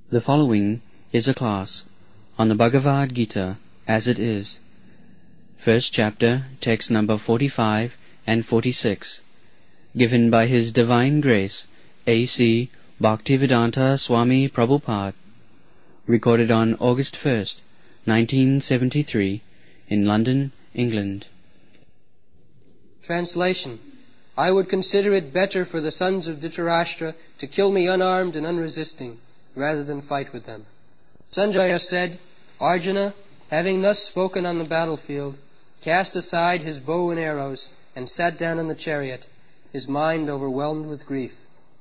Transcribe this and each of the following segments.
The following is a class on the Bhagavad Gita as it is. First chapter, text number 45 and 46, given by His Divine Grace, A.C. Bhaktivedanta Swami Prabhupada, recorded on August 1st, 1973, in London, England. Translation. I would consider it better for the sons of Dhritarashtra to kill me unarmed and unresisting, rather than fight with them. Sanjaya said, Arjuna, having thus spoken on the battlefield, cast aside his bow and arrows and sat down in the chariot, his mind overwhelmed with grief.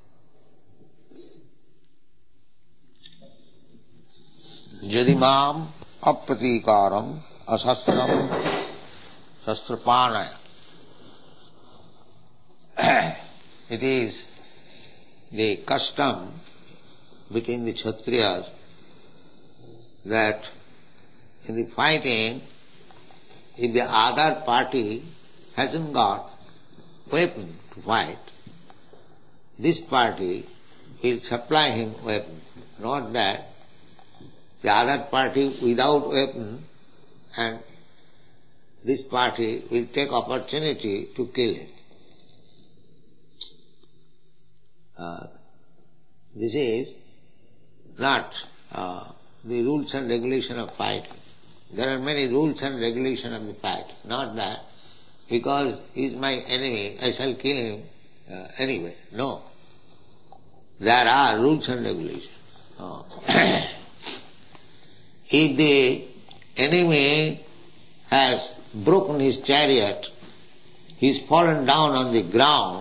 Jadimam apratikaram asastram sastrapanaya. It is the custom between the Kshatriyas that in the fighting, if the other party hasn't got weapon to fight, this party will supply him weapon. Not that the other party without weapon and this party will take opportunity to kill him. This is not the rules and regulation of fight. There are many rules and regulation of the fight. Not that because he is my enemy, I shall kill him anyway. No. There are rules and regulations. If the enemy has broken his chariot, he is fallen down on the ground,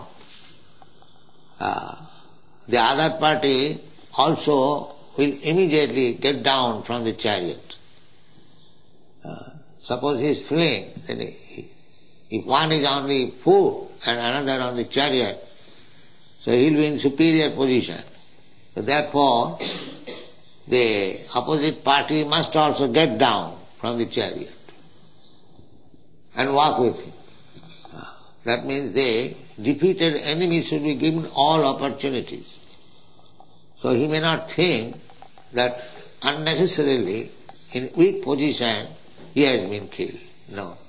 the other party also will immediately get down from the chariot. Suppose he is fleeing, then if one is on the foot and another on the chariot, so he will be in superior position. So therefore, the opposite party must also get down from the chariot and walk with him. That means the defeated enemy should be given all opportunities. So he may not think that unnecessarily in weak position he has been killed. No.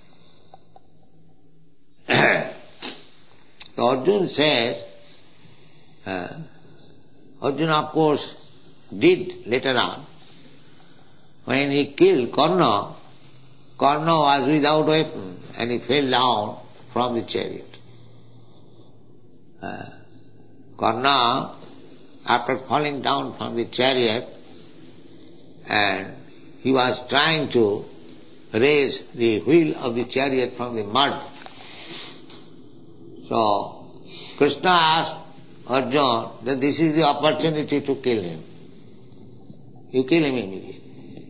So Arjuna says, Arjuna of course did later on, when he killed Karna, Karna was without weapon and he fell down from the chariot. Karna, after falling down from the chariot, and he was trying to raise the wheel of the chariot from the mud. So Krishna asked Arjuna that this is the opportunity to kill him. You kill him immediately.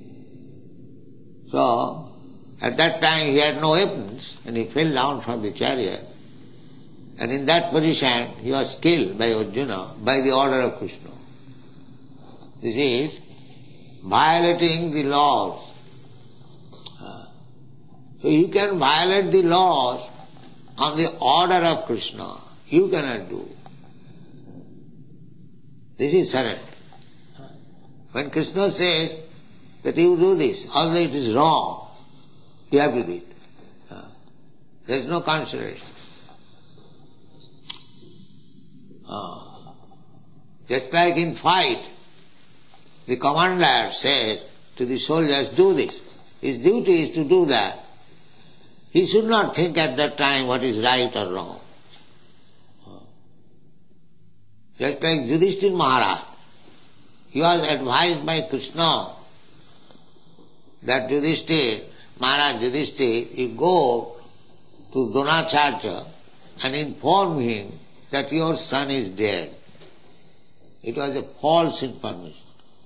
So at that time he had no weapons and he fell down from the chariot. And in that position he was killed by Arjuna by the order of Krishna. This is violating the laws. So you can violate the laws on the order of Krishna. You cannot do. This is surrender. When Krishna says that you do this, although it is wrong, you have to do it. There is no consideration. Just like in fight, the commander says to the soldiers, do this. His duty is to do that. He should not think at that time what is right or wrong. Just like Yudhishthira Maharaj, he was advised by Krishna that Maharaj Yudhishthira, you go to Dronacharya and inform him that your son is dead. It was a false information.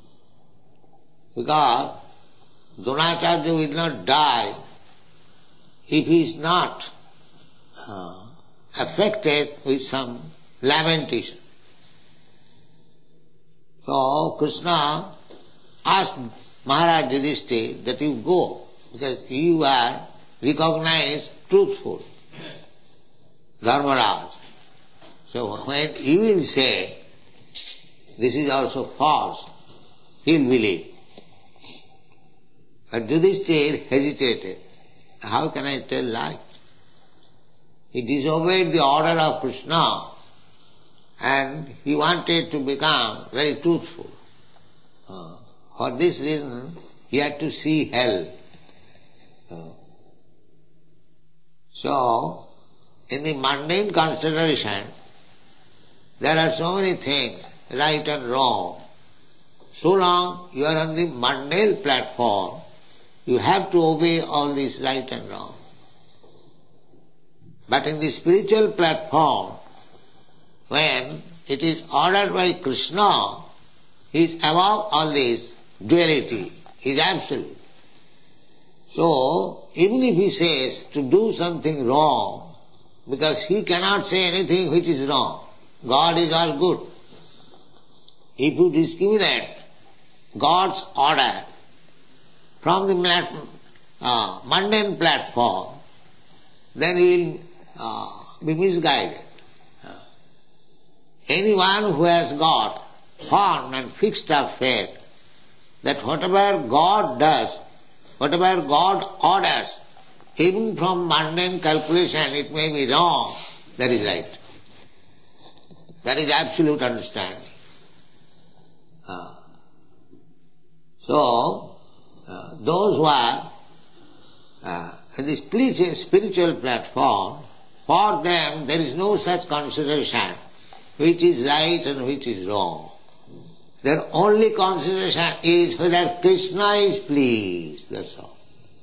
Because Dronacharya will not die if he is not affected with some lamentation. So Krishna asked Maharaj Yudhishthira that you go, because you are recognized truthful, Dharmaraj. So when you will say, this is also false, he'll believe. But Yudhishthira hesitated. How can I tell lies? He disobeyed the order of Krishna and he wanted to become very truthful. For this reason, he had to see hell. So, in the mundane consideration, there are so many things, right and wrong. So long you are on the mundane platform, you have to obey all this right and wrong. But in the spiritual platform, when it is ordered by Krishna, he is above all this duality, he is absolute. So, even if he says to do something wrong, because he cannot say anything which is wrong, God is all good. If you discriminate God's order from the mundane platform, then he will be misguided. Anyone who has got firm and fixed up faith that whatever God does, whatever God orders, even from mundane calculation it may be wrong, that is right. That is absolute understanding. So, those who are in the spiritual platform, for them there is no such consideration which is right and which is wrong. Their only consideration is whether Krishna is pleased, that's all.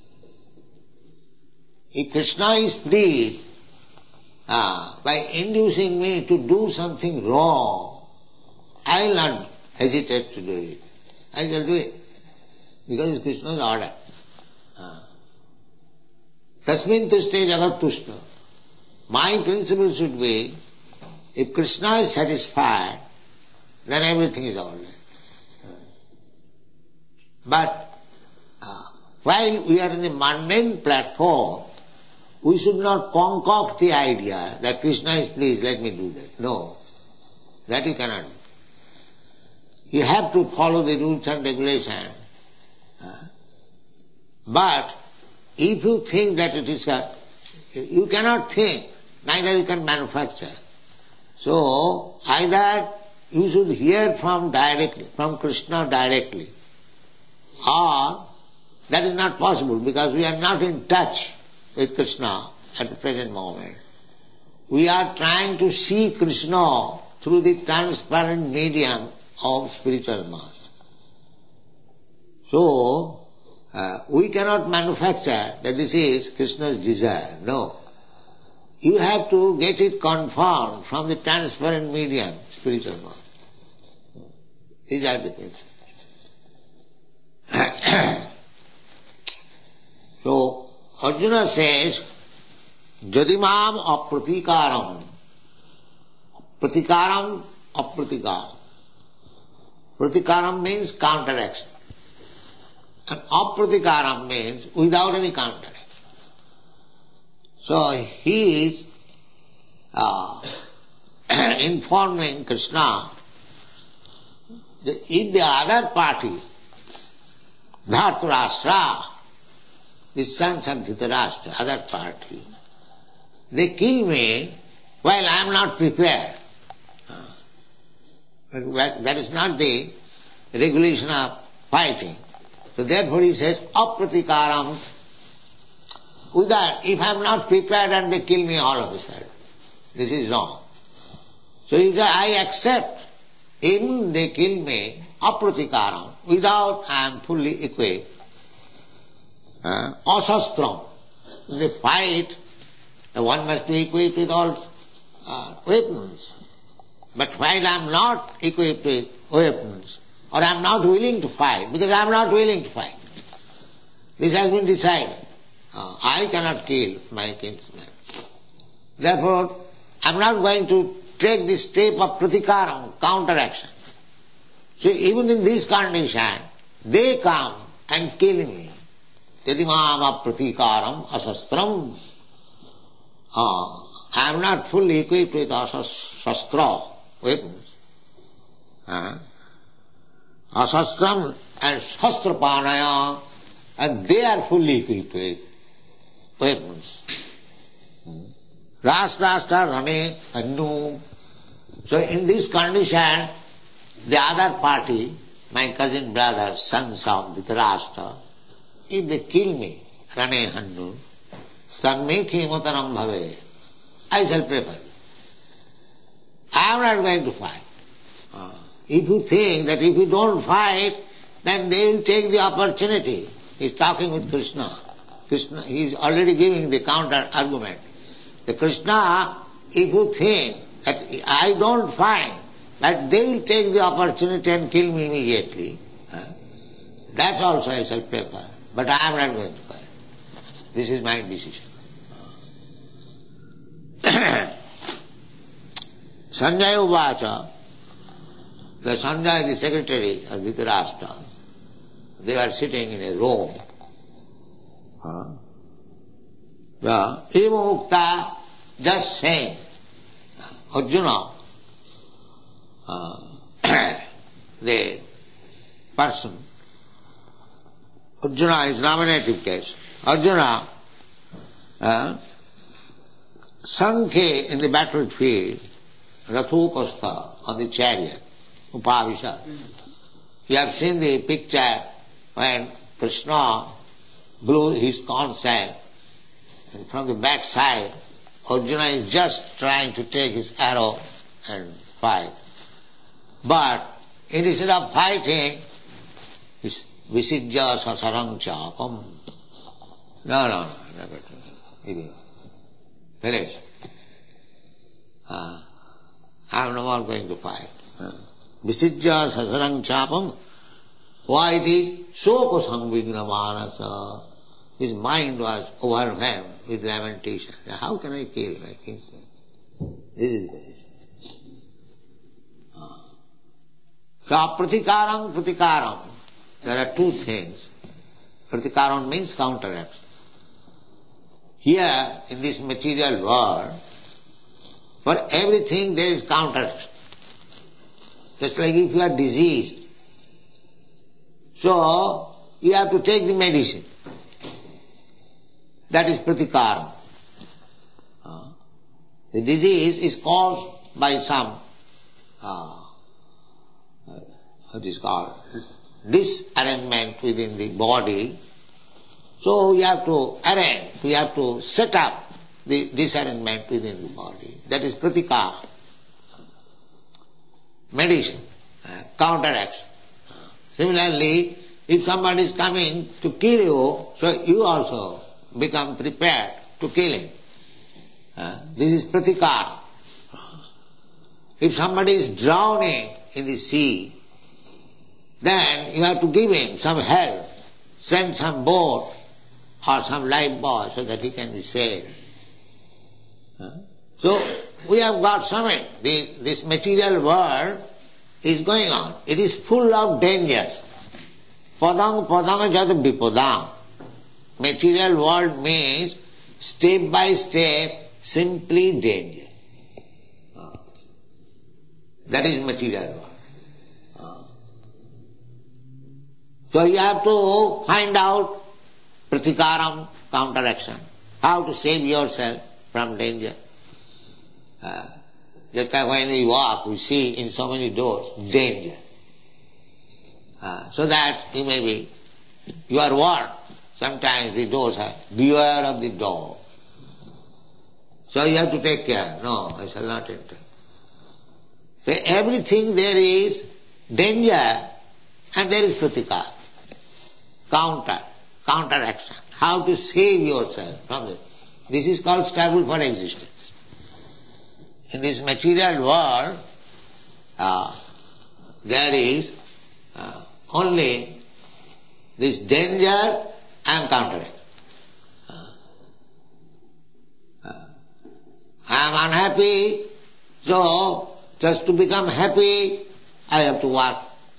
If Krishna is pleased by inducing me to do something wrong, I will not hesitate to do it. I shall do it, because it's Krishna's order. Tasmin tushte jagat tushta. My principle should be, if Krishna is satisfied, then everything is all right. But while we are in the mundane platform, we should not concoct the idea that Krishna is pleased, let me do that. No, that you cannot do. You have to follow the rules and regulations. But if you think that it is you cannot think, neither you can manufacture. So either you should hear from Krishna directly, or that is not possible because we are not in touch with Krishna at the present moment. We are trying to see Krishna through the transparent medium of spiritual mass. So, we cannot manufacture that this is Krishna's desire. No. You have to get it confirmed from the transparent medium, spiritual mass. These are the things. So, Arjuna says, Jadimam apratikaram. Pratikaram, apratikaram. Pratikaram means counteraction. And apratikaram means without any counteraction. So he is informing Krishna that if the other party, Dhritarashtra, the sons of Dhritarashtra, other party, they kill me while I am not prepared. But that is not the regulation of fighting. So therefore he says, apratikaram. With that, if I am not prepared and they kill me all of a sudden, this is wrong. So if I accept, even they kill me, apratikaram, without I am fully equipped, asastram, in the fight, one must be equipped with all weapons. But while I am not equipped with weapons, or I am not willing to fight, because I am not willing to fight, this has been decided. I cannot kill my kinsman. Therefore, I am not going to take this step of pratikaram, counteraction. So even in this condition, they come and kill me. Yadimam apratikaram asastram. I am not fully equipped with shastra, weapons. Asastram and Shastrapanaya, and they are fully equipped with weapons. Rashtrashtra Rane Hannu. So in this condition, the other party, my cousin brothers, sons of Dhritarashtra, if they kill me, Rane Hannu, Sanmekhi Mutaram Bhave, I shall prefer. I am not going to fight. If you think that if you don't fight, then they will take the opportunity. He is talking with Krishna. Krishna, he is already giving the counter argument. The Krishna, if you think that I don't fight, but they will take the opportunity and kill me immediately, that also I shall prefer. But I am not going to fight. This is my decision. Sanjaya Uvacha, the Sanjaya, the secretary of Dhritarashtra, they were sitting in a room. Eva Mukta, just saying, Arjuna, the person, Arjuna is nominative case. Arjuna, Sankhe in the battlefield, Rathupastha on the chariot, Upavisha. You have seen the picture when Krishna blew his conch shell, and from the back side, Arjuna is just trying to take his arrow and fight. But instead of fighting, he's Visijja Sasarang Chapam. No. Finish. I am no more going to fight. Visijja Sasarang Chapam. Why it is? Soko Samvigna Manasa. His mind was overwhelmed with lamentation. How can I kill my kinsman? This is it. So pratikaram. There are two things. Pratikaram means counteraction. Here, in this material world, for everything there is counteraction. Just like if you are diseased, so you have to take the medicine. That is pratikaram. The disease is caused by some, what is called, disarrangement within the body. So you have to arrange, you have to set up the disarrangement within the body. That is pratikara. Medicine, counteraction. Similarly, if somebody is coming to kill you, so you also become prepared to kill him. This is pratikara. If somebody is drowning in the sea, then you have to give him some help, send some boat or some lifebuoy so that he can be saved. So we have got so many. This material world is going on. It is full of dangers. Padang jata vipadam. Material world means step by step, simply danger. That is material world. So you have to find out pratikaram, counteraction, how to save yourself from danger. Just like when we walk, we see in so many doors, danger. So that you are warned. Sometimes the doors are, beware of the door. So you have to take care. No, I shall not enter. So everything there is danger and there is pratikara. Counteraction. How to save yourself from this. This is called struggle for existence. In this material world, there is only this danger and counteraction. I am unhappy, so just to become happy, I have to work.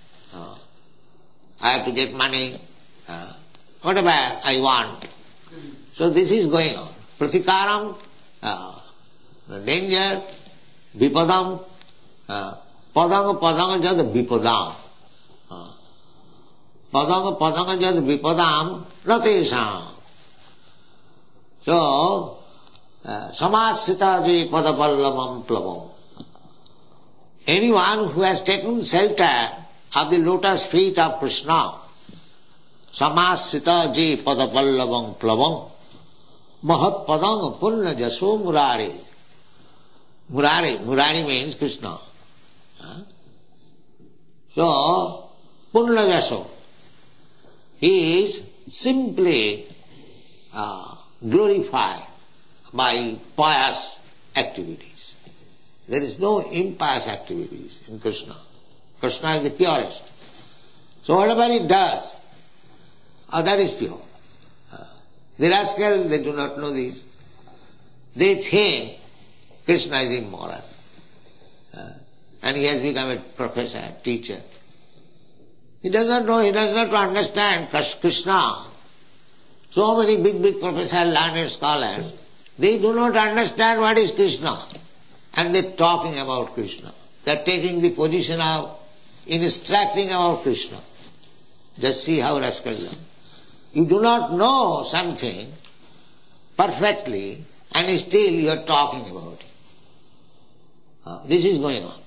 I have to get money. Whatever I want. So this is going on. Pratikaram, danger, vipadam, padanga jada vipadam. Padanga padanga jad vipadam natesam. So, samasita je padapallavam plavam. Anyone who has taken shelter of the lotus feet of Krishna, samasita je padapallavam plavam, mahat padang punna jaso murari. Murari means Krishna. So, punna jaso, he is simply glorified by pious activities. There is no impious activities in Krishna. Krishna is the purest. So whatever he does, that is pure. The rascals, they do not know this. They think Krishna is immoral. And he has become a professor, teacher. He does not know, he does not understand Krishna. So many big professors, learned scholars, they do not understand what is Krishna. And they are talking about Krishna. They are taking the position of instructing about Krishna. Just see how rascals are. You do not know something perfectly and still you are talking about it. This is going on.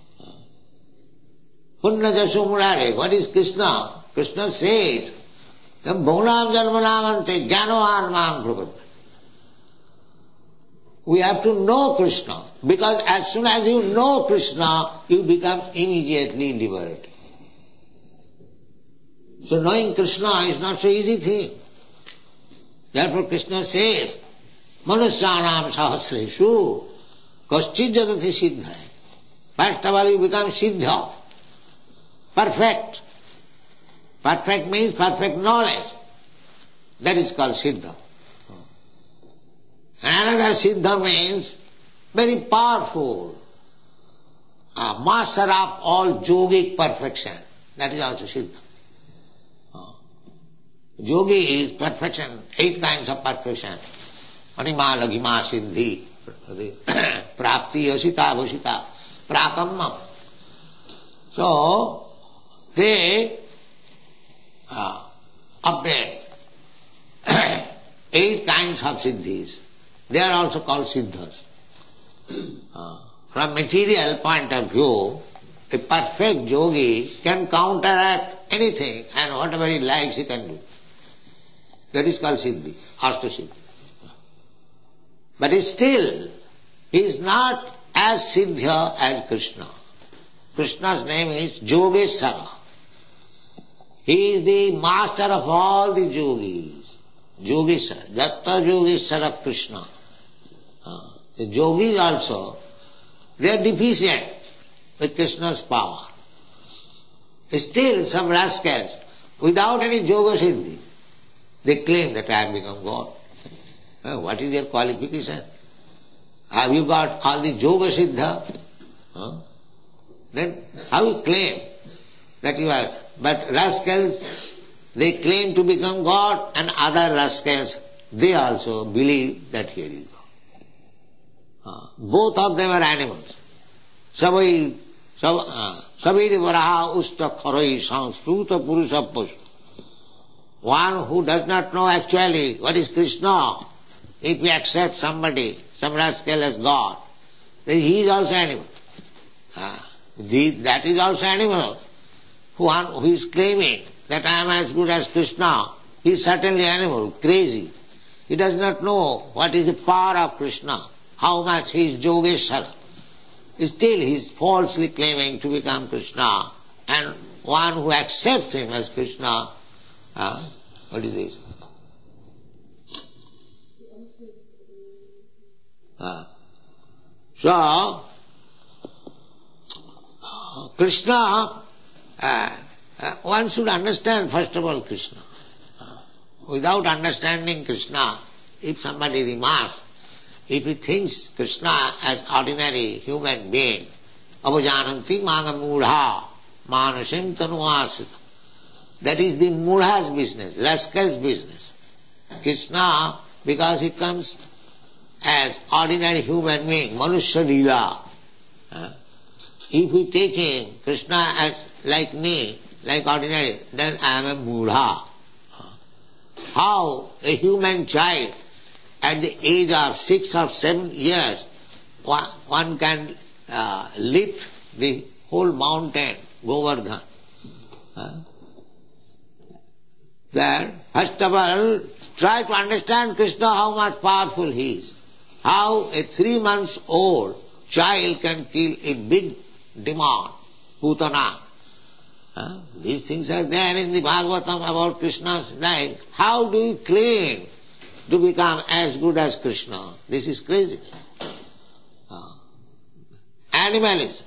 Punna jaso murare, what is Krishna? Krishna says, Bhunam janmanamante jnano anmam prabhata. We have to know Krishna, because as soon as you know Krishna, you become immediately liberated. So knowing Krishna is not so easy thing. Therefore Krishna says, Manusyanam sahasreshu kaschid jadati siddha. First of all you become siddha, perfect. Perfect means perfect knowledge. That is called siddha. Another siddha means very powerful, master of all yogic perfection. That is also siddha. Yogi is perfection, 8 kinds of perfection. Anima, laghima, siddhi, prapti, asita, bhusita, prakamma. So, they obtain 8 kinds of siddhis. They are also called siddhas. From material point of view, a perfect yogi can counteract anything and whatever he likes he can do. That is called siddhi, ashtasiddhi. But still, he is not as siddha as Krishna. Krishna's name is Yogeshwara. He is the master of all the yogis. Yogeshwara, Datta Yogeshwara Krishna. The yogis also, they are deficient with Krishna's power. Still, some rascals, without any yoga siddhi, they claim that I have become God. What is your qualification? Have you got all the yoga siddha? Then how you claim that you are? But rascals, they claim to become God, and other rascals, they also believe that here is God. Both of them are animals. Sabai varaha usta kharai sanskruta purusappas. One who does not know actually what is Krishna, if he accepts somebody, some rascal as God, then he is also animal. That is also animal. One who is claiming that I am as good as Krishna, he is certainly animal, crazy. He does not know what is the power of Krishna, how much he is Yogeshwara. Still he is falsely claiming to become Krishna, and one who accepts him as Krishna, what is this? So, Krishna, one should understand first of all Krishna. Without understanding Krishna, if somebody remarks, if he thinks Krishna as ordinary human being, avajananti maga mudha manasim tanuasita. That is the mudha's business, rascal's business. Krishna, because he comes as ordinary human being, manusya lila. If we take him, Krishna as like me, like ordinary, then I am a Mudha. How a human child at the age of 6 or 7 years, one can lift the whole mountain, Govardhan. That, first of all, try to understand Krishna, how much powerful he is. How a 3 months old child can kill a big demon, Putana. These things are there in the Bhagavatam about Krishna's life. How do you claim to become as good as Krishna? This is crazy. Animalism.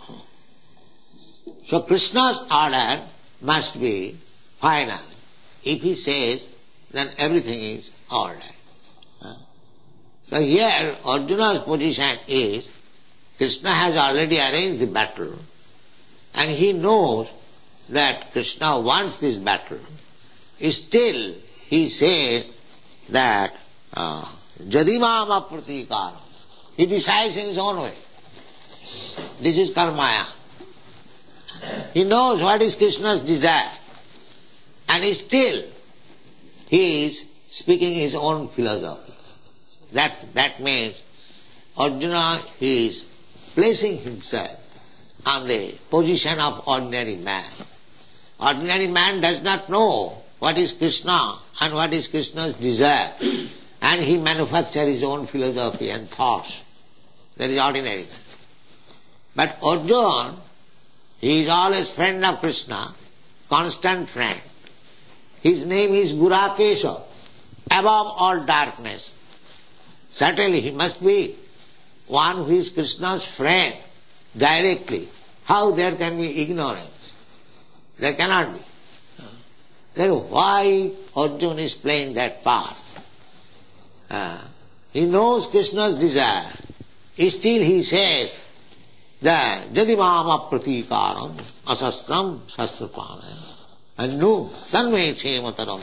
So Krishna's order must be final. If he says, then everything is all right. So here Arjuna's position is, Krishna has already arranged the battle, and he knows that Krishna wants this battle. Still he says that Jadimam Apratikaram. He decides in his own way. This is Karmaya. He knows what is Krishna's desire, and still he is speaking his own philosophy. That means Arjuna is placing himself on the position of ordinary man. Ordinary man does not know what is Krishna and what is Krishna's desire, and he manufactures his own philosophy and thoughts. That is ordinary man. But Arjuna, he is always friend of Krishna, constant friend. His name is Gurakesha, above all darkness. Certainly he must be one who is Krishna's friend directly. How there can be ignorance? There cannot be. Then why Arjuna is playing that part? He knows Krishna's desire. Still he says that Jadimam Apratikaram asastram sastrapanaya annu tanme chemataram.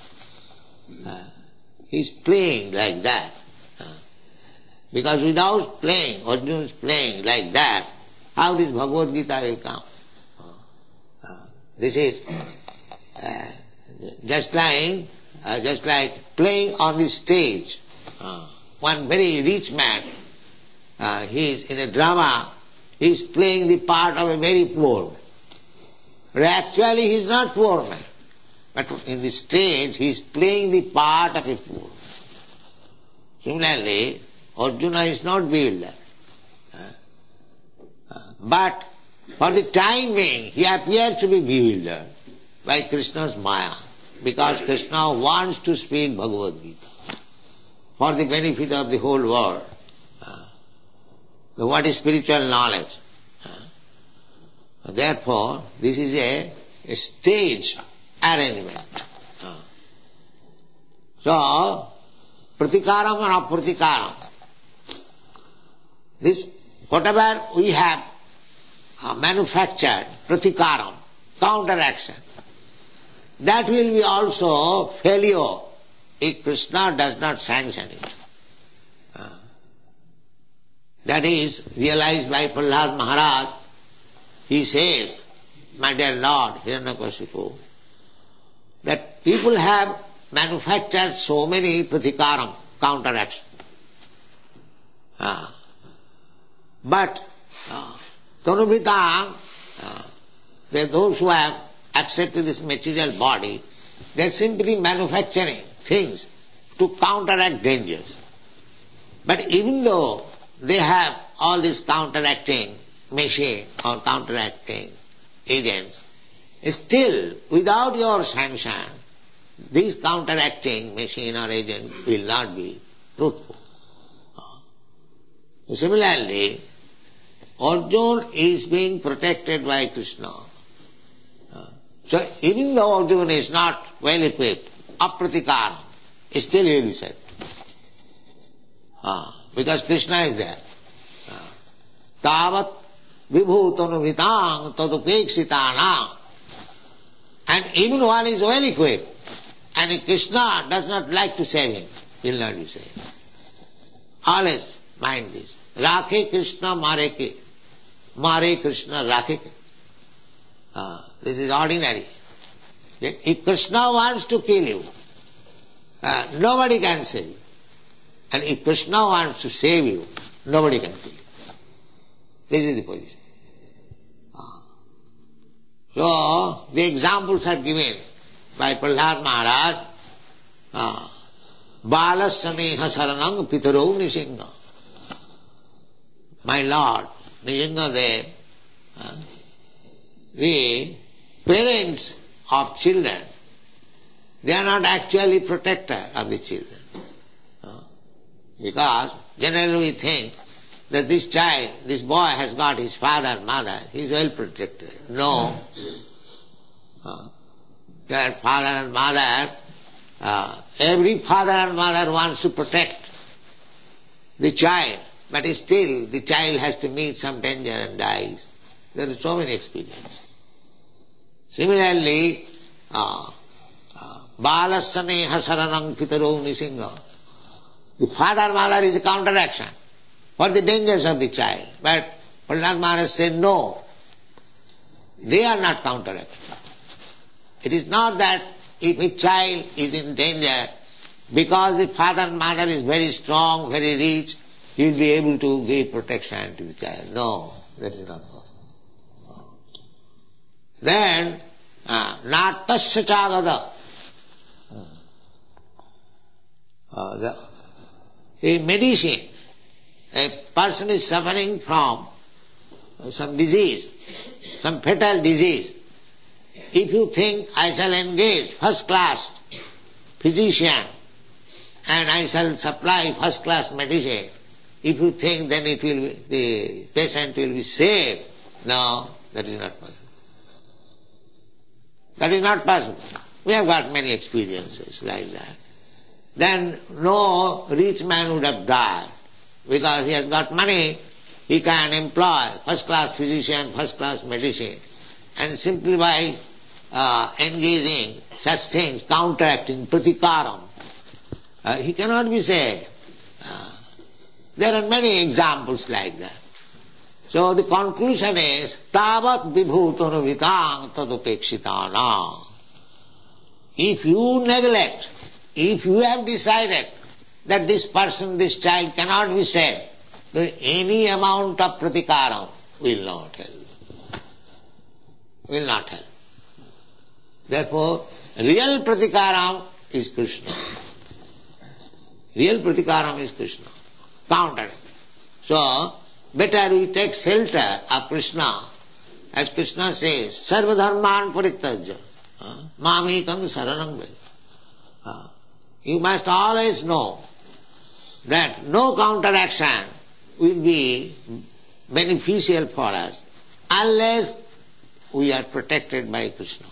He's playing like that. Because without playing, Arjuna is playing like that, how this Bhagavad Gita will come? This is just like playing on the stage. One very rich man, he is in a drama, he is playing the part of a very poor man. But actually he is not poor man. But in the stage he is playing the part of a poor man. Similarly, Arjuna is not bewildered. But for the time being, he appears to be bewildered by Krishna's Maya, because Krishna wants to speak Bhagavad Gita for the benefit of the whole world. What is spiritual knowledge? Therefore, this is a stage arrangement. So, pratikaram and apratikaram. This, whatever we have manufactured, pratikaram, counteraction, that will be also failure if Krishna does not sanction it. That is realized by Prahlad Maharaj. He says, my dear Lord Hiranyakashipu, that people have manufactured so many pratikaram, counteraction. But Tanubhitang, those who have accepted this material body, they are simply manufacturing things to counteract dangers. But even though they have all these counteracting machine or counteracting agents, still without your sanction, this counteracting machine or agent will not be truthful. Similarly, Arjuna is being protected by Krishna. So even though Arjuna is not well equipped, apratikaram, still he will be saved. Because Krishna is there. Tavat vibhutanuvitang tadupeksitanam. And even one is well equipped, and if Krishna does not like to save him, he will not be saved. Always mind this. Rakhe Krishna mare ke. Mare Krishna rakhe ke. This is ordinary. If Krishna wants to kill you, nobody can save you. And if Krishna wants to save you, nobody can kill you. This is the position. So, the examples are given by Prahlad Maharaj. Balasyaneha saranang pitaro nisingha. My Lord, Nisingha Dev, the parents of children, they are not actually protector of the children. Because generally we think that this child, this boy has got his father and mother, he is well protected. No. Their father and mother, every father and mother wants to protect the child, but still the child has to meet some danger and dies. There are so many experiences. Similarly, Balasyaneha saranang pitaro nisingha. The father and mother is a counteraction for the dangers of the child. But Prahlad Maharaj said, no, they are not counteraction. It is not that if a child is in danger, because the father and mother is very strong, very rich, he will be able to give protection to the child. No, that is not possible. Then, natasya chagada. A medicine, a person is suffering from some disease, some fatal disease. If you think, I shall engage first class physician and I shall supply first class medicine, if you think then the patient will be saved, no, that is not possible. That is not possible. We have got many experiences like that. Then no rich man would have died, because he has got money, he can employ first class physician, first class medicine, and simply by engaging such things, counteracting, pratikaram, he cannot be saved. There are many examples like that. So the conclusion is, tavat vibhutanuvitang tadupekshitana. If you neglect, if you have decided that this person, this child cannot be saved, then any amount of pratikaram will not help. Will not help. Therefore, real pratikaram is Krishna. Real pratikaram is Krishna. Counter. So, better we take shelter of Krishna. As Krishna says, sarva dharman parityajya mamekam saranam vraja. You must always know that no counteraction will be beneficial for us unless we are protected by Krishna.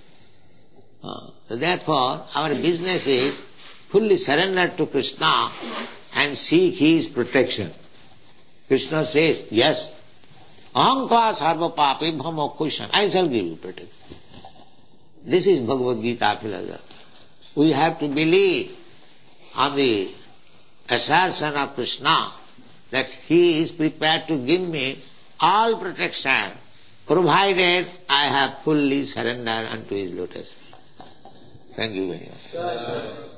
Therefore, our business is fully surrender to Krishna and seek His protection. Krishna says, yes, aham tva sarva papebhyo moksha, I shall give you protection. This is Bhagavad Gita philosophy. We have to believe on the assertion of Krishna that He is prepared to give me all protection, provided I have fully surrendered unto His lotus. Thank you very much.